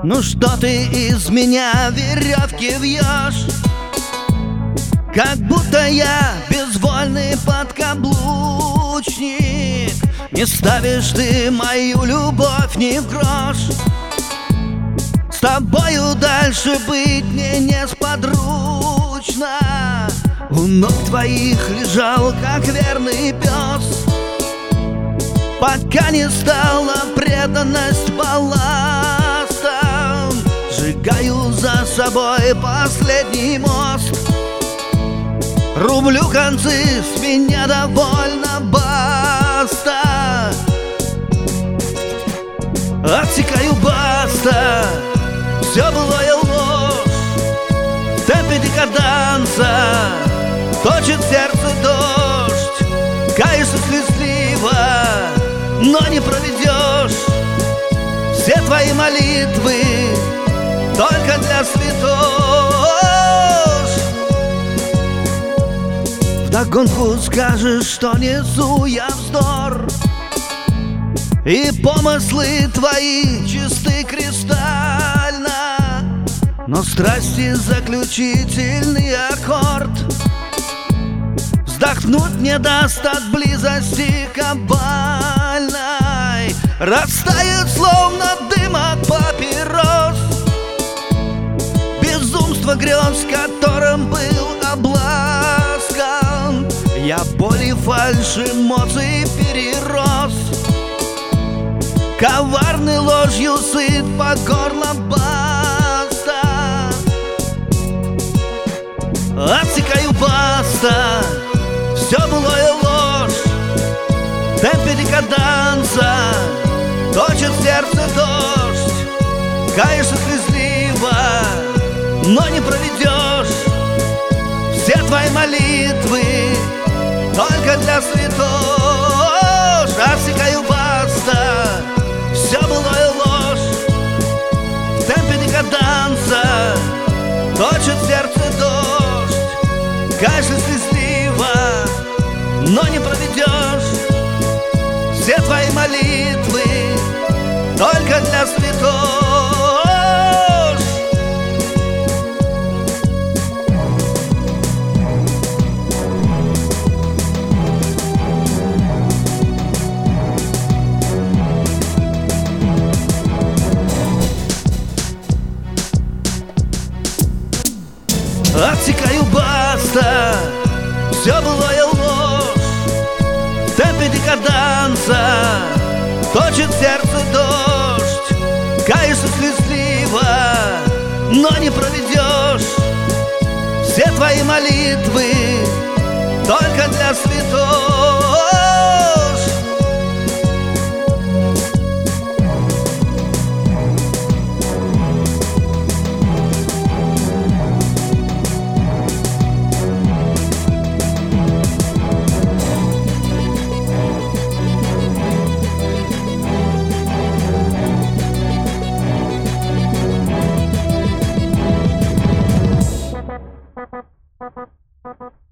Ну что ты из меня веревки вьешь? Как будто я безвольный подкаблучник. Не ставишь ты мою любовь ни в грош. С тобою дальше быть мне несподручно. У ног твоих лежал, как верный пес, пока не стала преданность балластом. Сжигаю за собой последний мост. Рублю концы, с меня довольно, баста. Отсекаю, баста. Все былое ложь. В темпе декаданса точит сердце дождь. Каешься слезливо, но не проведешь. Все твои молитвы только для святош. Вдогонку скажешь, что несу я вздор, и помыслы твои чисты кристально, но страсти заключительный аккорд. Вздохнуть не даст от близости кабальной. Растает, словно дым от папирос, безумство грез, которым был обласкан. Я боли, фальшь, эмоций перерос. Коварной ложью сыт по горло, баста. Отсекаю, баста. Все былое ложь. В темпе декаданса точит сердце дождь. Каешься слезливо, но не проведешь. Все твои молитвы только для святош. Отсекаю, баста. Все былое ложь. В темпе декаданса точит сердце дождь. Каешься слезливо, но не проведешь. Все твои молитвы только для святош. Отсекаю, баста. Все былое ложь. В темпе декаданса точит сердце дождь. Каешься слезливо, но не проведешь. Все твои молитвы только для святош. Thank you.